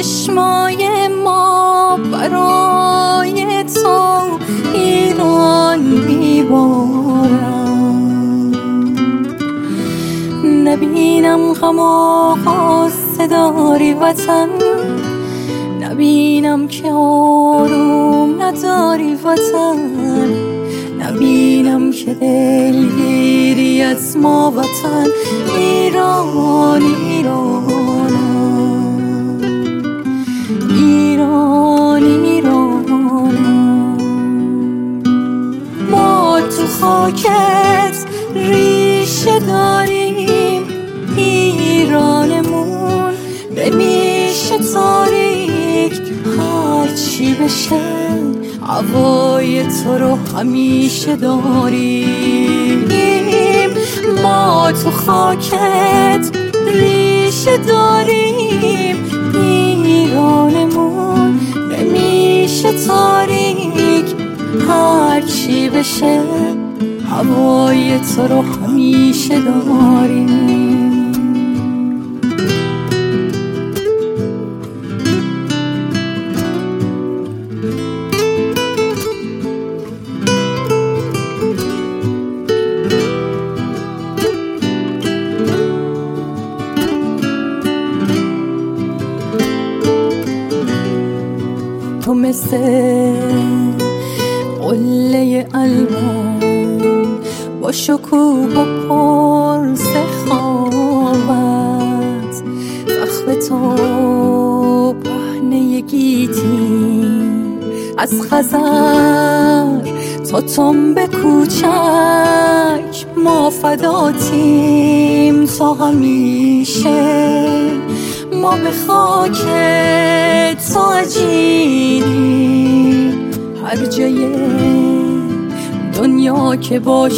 چشمای ما برای تو ایران میبارم. نبینم غم و غصه داری وطن، نبینم که آروم نداری وطن، نبینم که دلگیری از ما وطن. ایران ایرانم، ایران ایرانم. ما تو خاکت ریشه داریم، ایرانمون نمیشه تاریک. هرچی بشه هوای تو رو همیشه داریم. ما تو خاکت ریشه داریم، ایرانمون نمیشه تاریک. هرچی بشه هوای تو رو همیشه داریم. تو مثل قله الوان با شکوه و پر سخاوت، زخم تو پهنه گیتی از خزر تا تنب کوچک. ما فداتیم تا همیشه، ما به خاک تو عجینیم. هر جای دنیا که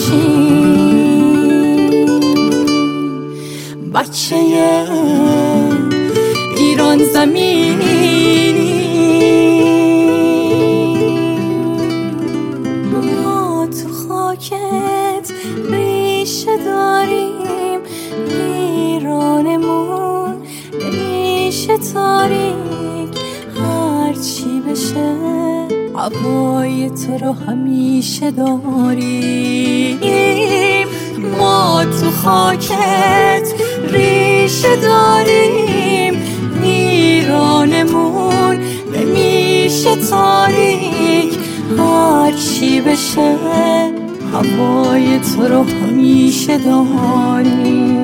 باشیم بچه ایران زمینی. ما تو خاکت ریشه داریم، ایرانمون نمیشه تاریک. هرچی بشه هوای تو رو همیشه داریم. ما تو خاکت ریشه داریم، ایرانمون نمیشه تاریک. هرچی بشه هوای تو رو همیشه داریم.